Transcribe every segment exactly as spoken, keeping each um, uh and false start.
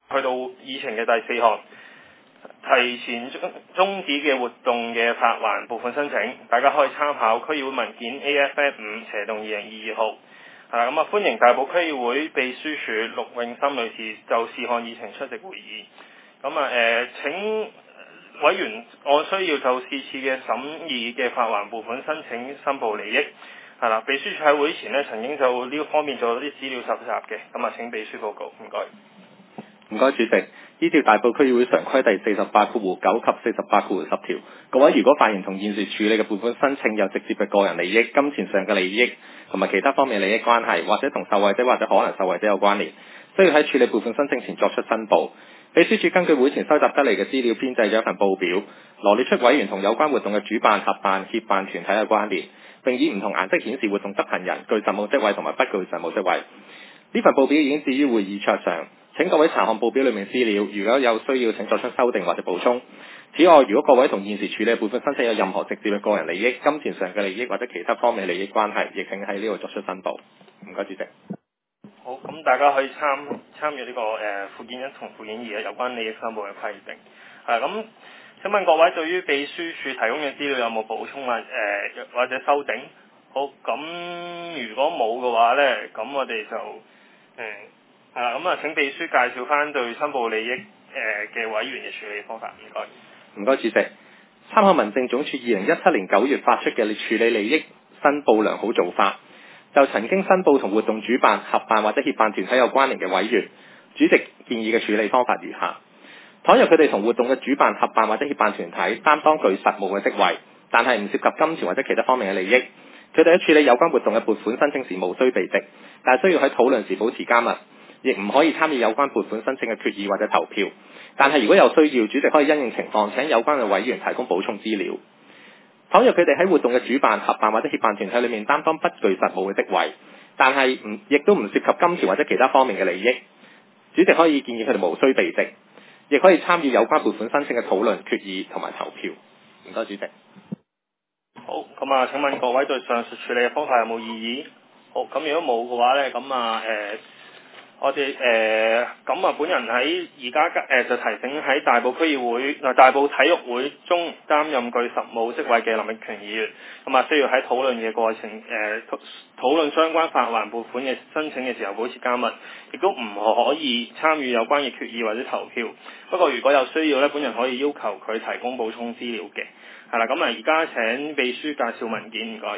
去到議程嘅第四項，提前終終止嘅活動嘅發還撥款申請，大家可以參考區議會文件 A F M 五斜洞二零二二號。係啦，咁啊歡迎大埔區議會秘書處陸永心女士就事項議程出席會議。咁啊誒請委員按需要就次次嘅審議嘅發還撥款申請申報利益。係啦，秘書處喺會前呢曾經就呢方面做咗啲資料搜集嘅，咁啊請秘書報告，唔該。 唔該，主席。依照大埔區議會常規第四十八括弧九及四十八括弧十條，各位如果發現同現時處理嘅撥款申請有直接嘅個人利益、金錢上嘅利益同埋其他方面利益關係，或者同受惠者或者可能受惠者有關聯，需要喺處理撥款申請前作出申報。秘書處根據會前收集得嚟嘅資料編製咗一份報表，羅列出委員同有關活動嘅主辦、合辦、協辦團體嘅關聯，並以唔同顏色顯示活動執行人具實務職位同埋不具實務職位。呢份報表已經置於會議桌上，請各位查看報表裏面資料，如果有需要請作出修訂或者補充。此外，如果各位同現時處理嘅撥款申請有任何直接嘅個人利益、金錢上嘅利益或者其他方面利益關係，亦請喺呢度作出申報。唔該，主席。 好，咁大家可以參參與呢、這個誒、呃、附件一同附件二嘅有關利益申報嘅規定。係咁，請問各位對於秘書處提供嘅資料有冇補充或誒、呃、或者修訂？好，咁如果冇嘅話呢，咁我哋就誒係啦，咁啊請秘書介紹翻對申報利益誒嘅、呃、委員嘅處理方法。唔該。 唔該，主席。參考民政總署二零一七年九月發出嘅處理利益申報良好做法，就曾經申報同活動主辦、合辦或者協辦團體有關聯嘅委員，主席建議嘅處理方法如下：倘若佢哋同活動嘅主辦、合辦或者協辦團體擔當具實務嘅職位，但係唔涉及金錢或者其他方面嘅利益，佢哋喺處理有關活動嘅撥款申請時無需避席，但需要喺討論時保持緘默，亦唔可以參與有關撥款申請嘅決議或者投票。但係如果有需要，主席可以因應情況請有關嘅委員提供補充資料。倘若佢哋喺活動嘅主辦、合辦或者協辦團體裏面擔當不具實務嘅職位，但係唔亦都唔涉及金錢或者其他方面嘅利益，主席可以建議佢哋無需避席，亦可以參與有關撥款申請嘅討論、決議同埋投票。唔該，主席。 好，咁啊請問各位對上述處理嘅方法有冇異議？好，咁如果冇嘅話呢，咁啊誒。呃我哋誒咁啊，本人喺而家誒就提醒喺大埔區議會嗱、呃、大埔體育會中擔任具實務職位嘅林力權議員，咁啊需要喺討論嘅過程誒、呃、討論相關發還撥款嘅申請嘅時候保持緘默，亦都唔可以參與有關嘅決議或者投票。不過如果有需要咧，本人可以要求佢提供補充資料嘅。係啦，咁啊而家請秘書介紹文件，唔該。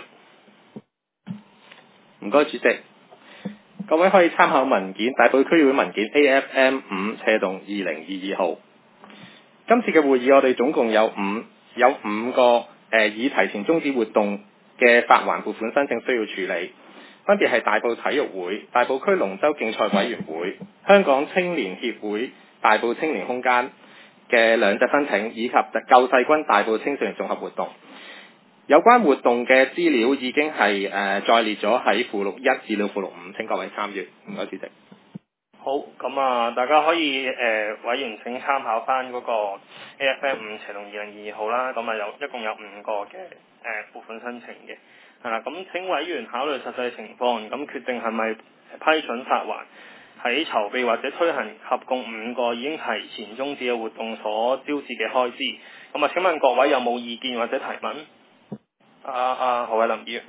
唔該，主席。各位可以參考文件大埔區議會文件 A F M 五斜洞二零二二號。今次嘅會議我哋總共有五有五個誒、呃、已提前終止活動嘅發還撥款申請需要處理，分別係大埔體育會、大埔區龍舟競賽委員會、香港青年協會大埔青年空間嘅兩隻申請，以及救世軍大埔青少年綜合活動。有關活動嘅資料已經係誒、呃、再列咗喺附錄一至到附錄五，請各位參閱。唔該，主席。 好，咁啊，大家可以誒、呃、委員請參考翻嗰個 A F M 五斜洞二零二二號啦。咁啊有一共有五個嘅誒撥款申請嘅，係啦。咁請委員考慮實際情況，咁決定係咪批准發還喺籌備或者推行合共五個已經提前終止嘅活動所招致嘅開支。咁啊，請問各位有冇意見或者提問？啊啊，何偉林議員。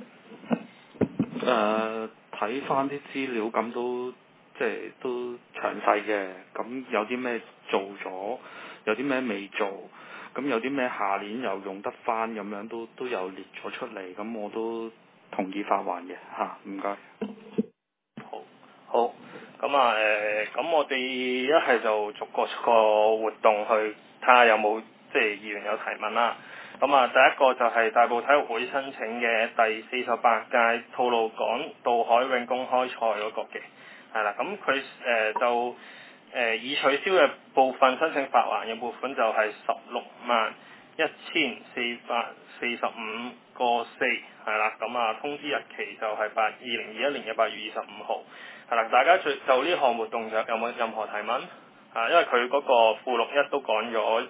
誒睇翻啲資料咁都即係都詳細嘅，咁有啲咩做咗，有啲咩未做，咁有啲咩下年又用得翻，咁樣都都有列咗出嚟，咁我都同意發還嘅嚇，唔該。 好，好，咁啊誒，咁、呃、我哋一係就逐個逐個活動去睇下有冇即係議員有提問啦。咁啊，第一個就係大埔體育會申請嘅第四十八屆吐露港渡海泳公開賽嗰個嘅，係啦，咁佢誒就誒、呃、已取消嘅部分申請發還嘅撥款就係十六萬一千四百四十五個四，係啦，咁啊通知日期就係八二零二一年嘅八月二十五號，係啦，大家最就呢項活動有有冇任何提問？啊，因為佢嗰個附錄一都講咗。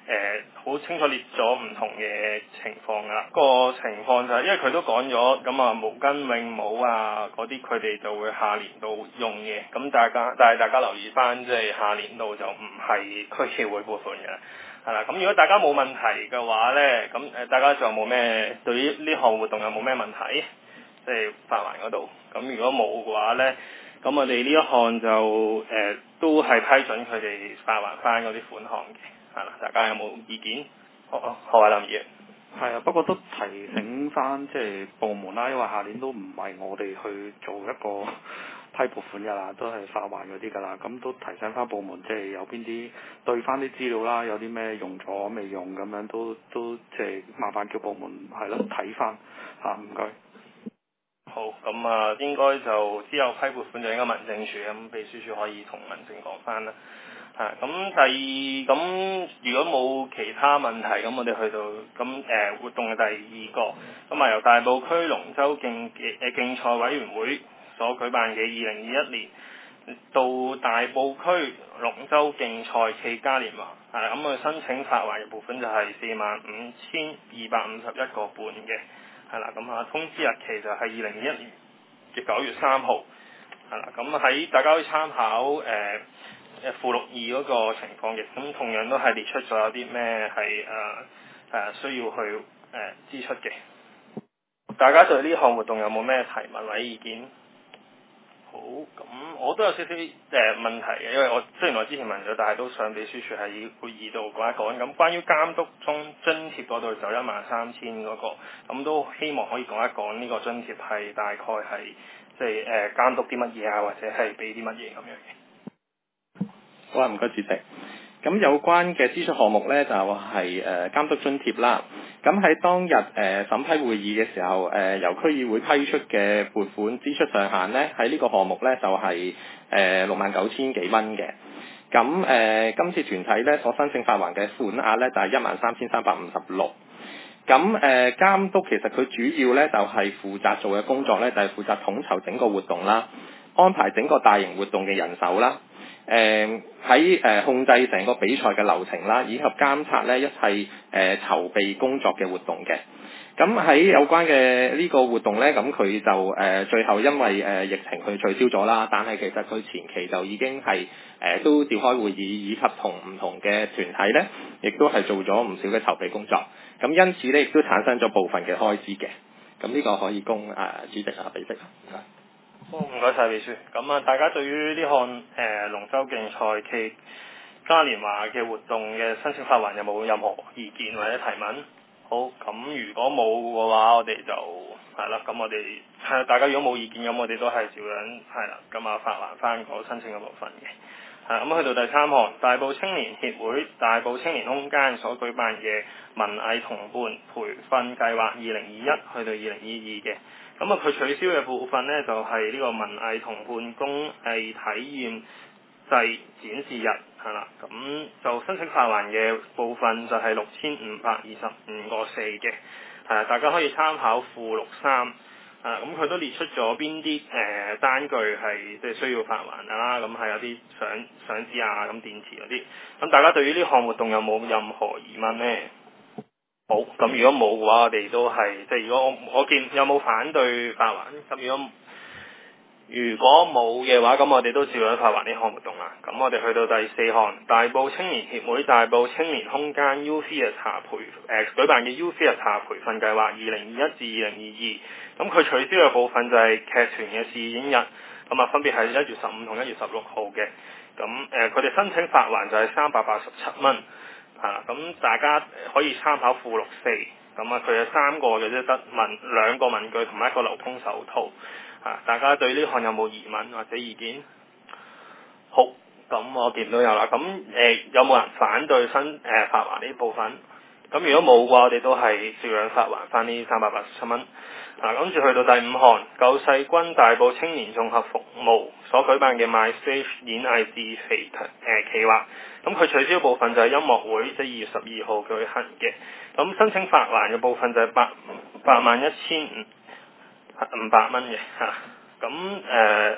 好清楚列咗唔同嘅情況㗎啦。個情況就係、是、因為佢都講咗，咁啊毛巾泳帽啊嗰啲佢哋就會下年度用嘅，咁大家但係大家留意翻，即係下年度就唔係區議會撥款嘅啦。係啦，咁如果大家冇問題嘅話咧，咁誒大家仲有冇咩對於呢項活動有冇咩問題？即係發還嗰度，咁如果冇嘅話咧，咁我哋呢一項就誒、呃、都係批准佢哋發還翻嗰啲款項嘅，係啦，大家有冇意見？好，何偉林議員。 係啊，不過都提醒翻即係部門啦，因為下年都唔係我哋去做一個批撥款㗎啦，都係發還嗰啲㗎啦。咁都提醒翻部門，即係有邊啲對翻啲資料啦，有啲咩用咗未用咁樣，都都即係麻煩叫部門係咯睇翻嚇，唔該。 好，咁啊應該就之後批撥款就應該民政處，咁秘書處可以同民政講翻啦。啊，咁第二咁如果冇其他問題，咁我哋去到咁誒、呃、活動嘅第二個，咁啊由大埔區龍舟競嘅誒競賽委員會所舉辦嘅二零二一年到大埔區龍舟競賽暨嘉年華，係啦，咁佢申請發還嘅部分就係四萬五千二百五十一個半嘅，係啦，咁啊通知日期就係二零二一年嘅九月三號，係啦，咁喺大家可以參考誒。呃誒附錄二嗰個情況嘅，咁同樣都係列出咗有啲咩係誒誒需要去誒、呃、支出嘅。大家對呢項活動有冇咩提問或者意見？好，咁我都有少少誒問題嘅，因為我雖然我之前問咗，但係都想秘書處喺會議度講一講。咁關於監督中津貼嗰度就一萬三千嗰個，咁都希望可以講一講呢個津貼係大概係即係誒監督啲乜嘢啊，或者係俾啲乜嘢咁樣嘅。 好啊，唔該主席。咁有關嘅支出項目呢，就係、是、誒、呃、監督津貼啦。咁喺當日誒、呃、審批會議嘅時候，誒、呃、由區議會批出嘅撥款支出上限呢，喺呢個項目呢，就係誒六萬九千幾蚊嘅。咁誒、呃、今次團體呢，所申請發還嘅款額呢，就係一萬三千三百五十六。咁誒、呃、監督其實佢主要呢，就係、是、負責做嘅工作呢，就係、是、負責統籌整個活動啦，安排整個大型活動嘅人手啦。誒喺誒控制成個比賽嘅流程啦，以及監察咧一切誒、呃、籌備工作嘅活動嘅。咁喺有關嘅呢個活動咧，咁佢就誒、呃、最後因為誒、呃、疫情佢取消咗啦，但係其實佢前期就已經係誒、呃、都召開會議，以及同唔同嘅團體咧，亦都係做咗唔少嘅籌備工作。咁因此咧，亦都產生咗部分嘅開支嘅。咁呢個可以供誒、呃、主席啊俾息啊。 好，唔該晒秘書。咁啊，大家對於呢項誒龍舟競賽暨嘉年華嘅活動嘅申請發還有冇任何意見或者提問？好，咁如果冇嘅話，我哋就係啦。咁我哋係大家如果冇意見，咁我哋都係照樣係啦。咁啊，發還翻個申請嘅部分嘅。係咁去到第三項，大埔青年協會大埔青年空間所舉辦嘅文藝同伴培訓計劃二零二一去到二零二二嘅。咁啊，佢取消嘅部分呢，就係、是、呢個文藝同伴工藝體驗制展示日係啦，咁就申請發還嘅部分就係六千五百二十五個四嘅，係大家可以參考附錄三，啊咁佢都列出咗邊啲誒單據係即係需要發還啦，咁係有啲相相紙啊，咁電池嗰啲，咁大家對於呢項活動有冇任何疑問呢？好，咁如果冇嘅話，我哋都係即係如果我我見有冇反對發還，咁如果如果冇嘅話，咁我哋都照樣發還呢項活動啦。咁我哋去到第四項，大埔青年協會大埔青年空間 U Theatre 培誒、呃、舉辦嘅 U Theatre 培訓計劃二零二一至二零二二，咁佢取消嘅部分就係劇團嘅試演日，咁啊分別係一月十五同一月十六號嘅，咁誒佢哋申請發還就係三百八十七蚊。啊，咁大家可以參考附錄四，咁啊佢有三個嘅啫，得文兩個文具同埋一個流通手套。啊，大家對呢項有冇疑問或者意見？好，咁我見到有啦。咁誒、呃、有冇人反對新誒、呃、發還呢部分？咁如果冇嘅話，我哋都係照樣發還翻呢三百八十七蚊。啊，跟住去到第五項，救世軍大埔青年綜合服務所舉辦嘅 My Stage 演藝自肥誒企劃，咁佢取消部分就係音樂會，即係二月十二號舉行嘅。咁申請發還嘅部分就係八八萬一千五五百蚊嘅嚇。咁誒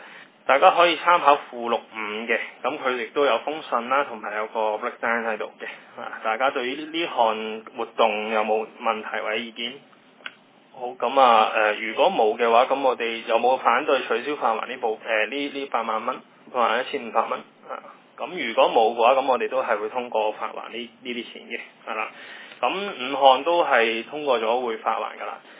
大家可以參考附錄五嘅，咁佢亦都有封信啦，同埋有個 breakdown 喺度嘅。啊，大家對於呢項活動有冇問題或者意見？好，咁啊誒，如果冇嘅話，咁我哋有冇反對取消發還呢部誒呢呢八萬蚊，發還一千五百蚊啊？咁如果冇嘅話，咁我哋都係會通過發還呢呢啲錢嘅，係啦。咁五項都係通過咗會發還㗎啦。